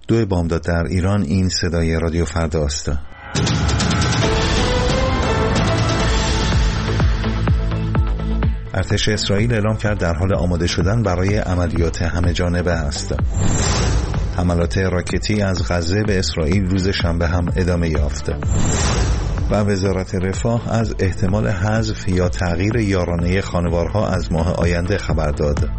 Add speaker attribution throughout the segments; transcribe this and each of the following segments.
Speaker 1: 2 بامداد در ایران. این صدای رادیو فردا است. ارتش اسرائیل اعلام کرد در حال آماده شدن برای عملیات همه‌جانبه است. حملات راکتی از غزه به اسرائیل روز شنبه هم ادامه یافت و وزارت رفاه از احتمال حذف یا تغییر یارانه خانوارها از ماه آینده خبر داد.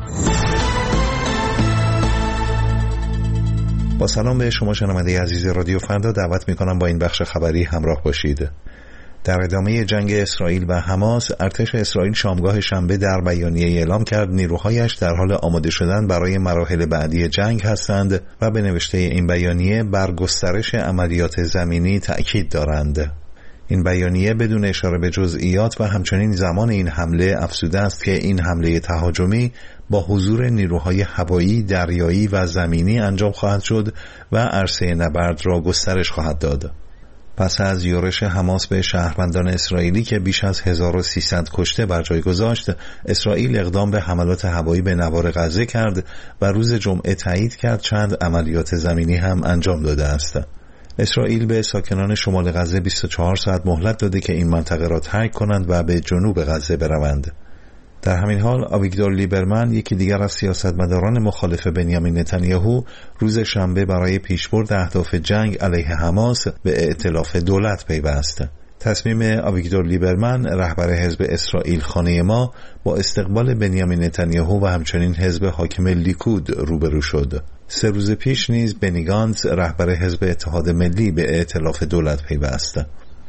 Speaker 1: با سلام به شما شنونده عزیز رادیو فردا، دعوت می‌کنم با این بخش خبری همراه باشید. در ادامه جنگ اسرائیل و حماس، ارتش اسرائیل شامگاه شنبه در بیانیه اعلام کرد نیروهایش در حال آماده شدن برای مراحل بعدی جنگ هستند و به نوشته این بیانیه بر گسترش عملیات زمینی تأکید دارند. این بیانیه بدون اشاره به جزئیات و همچنین زمان این حمله افزوده است که این حمله تهاجمی با حضور نیروهای هوایی، دریایی و زمینی انجام خواهد شد و عرصه نبرد را گسترش خواهد داد. پس از یورش حماس به شهروندان اسرائیلی که بیش از 1300 کشته بر جای گذاشت، اسرائیل اقدام به حملات هوایی به نوار غزه کرد و روز جمعه تایید کرد چند عملیات زمینی هم انجام داده است. اسرائیل به ساکنان شمال غزه 24 ساعت مهلت داده که این منطقه را ترک کنند و به جنوب غزه بروند. در همین حال آویگدور لیبرمن، یکی دیگر از سیاستمداران مخالف بنیامین نتانیاهو، روز شنبه برای پیشبرد اهداف جنگ علیه حماس به ائتلاف دولت پیوست. تصمیم آویگدور لیبرمن، رهبر حزب اسرائیل خانه ما، با استقبال بنیامین نتانیاهو و همچنین حزب حاکم لیکود روبرو شد. 3 روز پیش نیز بنی گانتز، رهبر حزب اتحاد ملی، به ائتلاف دولت پیوست.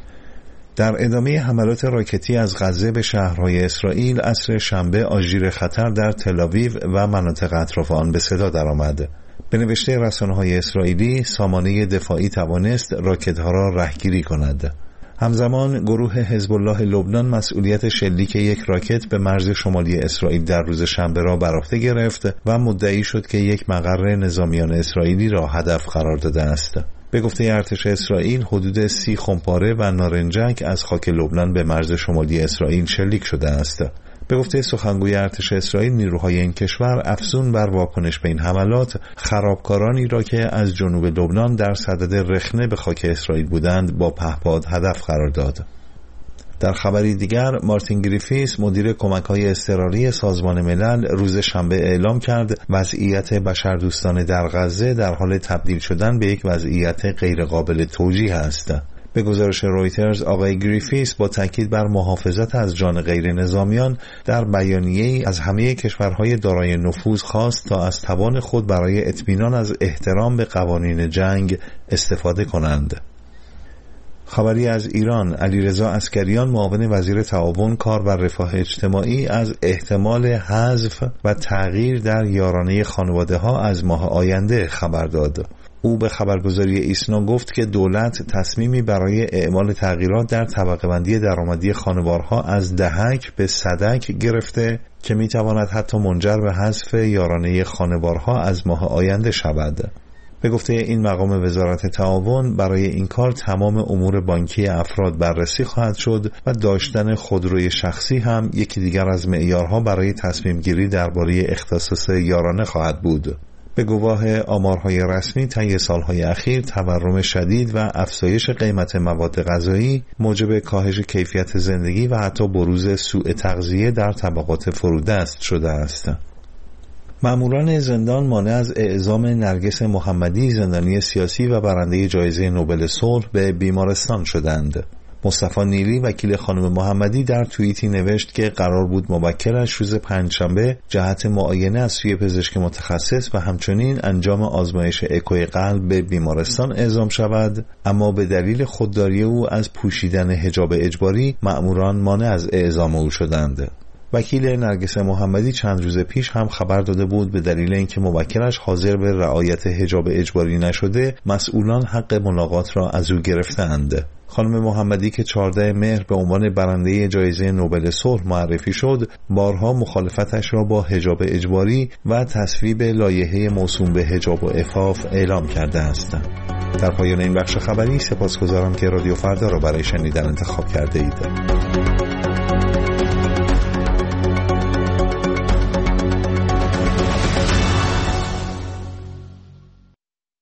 Speaker 1: در ادامه حملات راکتی از غزه به شهرهای اسرائیل، عصر شنبه آژیر خطر در تل‌آویو و مناطق اطراف آن به صدا درآمد. به نوشته رسانه‌های اسرائیلی، سامانه دفاعی توانست راکت‌ها را رهگیری کند. همزمان گروه حزب الله لبنان مسئولیت شلیک یک راکت به مرز شمالی اسرائیل در روز شنبه را بر عهده گرفت و مدعی شد که یک مقر نظامیان اسرائیلی را هدف قرار داده است. به گفته ارتش اسرائیل، حدود 30 خمپاره و نارنجک از خاک لبنان به مرز شمالی اسرائیل شلیک شده است. به گفته سخنگوی ارتش اسرائیل، نیروهای این کشور افزون بر واکنش به این حملات، خرابکارانی را که از جنوب لبنان در صدد رخنه به خاک اسرائیل بودند با پهپاد هدف قرار داد. در خبری دیگر، مارتین گریفیس، مدیر کمک‌های اضطراری سازمان ملل، روز شنبه اعلام کرد وضعیت بشردوستانه در غزه در حال تبدیل شدن به یک وضعیت غیرقابل توجیه است. به گزارش رویترز، آقای گریفیس با تاکید بر محافظت از جان غیر نظامیان در بیانیه‌ای از همه کشورهای دارای نفوذ خواست تا از توان خود برای اطمینان از احترام به قوانین جنگ استفاده کنند. خبری از ایران، علیرضا عسکریان، معاون وزیر تعاون، کار و رفاه اجتماعی، از احتمال حذف و تغییر در یارانه خانواده‌ها از ماه آینده خبر داد. او به خبرگزاری ایسنا گفت که دولت تصمیمی برای اعمال تغییرات در طبقه بندی درآمدی خانوارها از دهک به صدک گرفته که میتواند حتی منجر به حذف یارانه خانوارها از ماه آینده شود. به گفته این مقام وزارت تعاون، برای این کار تمام امور بانکی افراد بررسی خواهد شد و داشتن خودروی شخصی هم یکی دیگر از معیارها برای تصمیم گیری درباره اختصاص یارانه خواهد بود. به گواه آمارهای رسمی، طی سالهای اخیر تورم شدید و افزایش قیمت مواد غذایی موجب کاهش کیفیت زندگی و حتی بروز سوء تغذیه در طبقات فرودست شده است. ماموران زندان مانع از اعزام نرگس محمدی، زندانی سیاسی و برنده جایزه نوبل صلح، به بیمارستان شدند. مصطفی نیلی، وکیل خانم محمدی، در توییتی نوشت که قرار بود موکلش روز پنجشنبه جهت معاینه از سوی پزشک متخصص و همچنین انجام آزمایش اکوی قلب به بیمارستان اعزام شود، اما به دلیل خودداری او از پوشیدن حجاب اجباری، مأموران مانع از اعزام او شدند. وکیل نرگس محمدی چند روز پیش هم خبر داده بود به دلیل اینکه موکلش حاضر به رعایت حجاب اجباری نشده، مسئولان حق ملاقات را از او گرفتند. خانم محمدی که 14 مهر به عنوان برنده جایزه نوبل صلح معرفی شد، بارها مخالفتش را با حجاب اجباری و تصویب لایحه موسوم به حجاب و عفاف اعلام کرده است. در پایان این بخش خبری سپاسگزارم که رادیو فردا را برای شنیدن انتخاب کرده اید.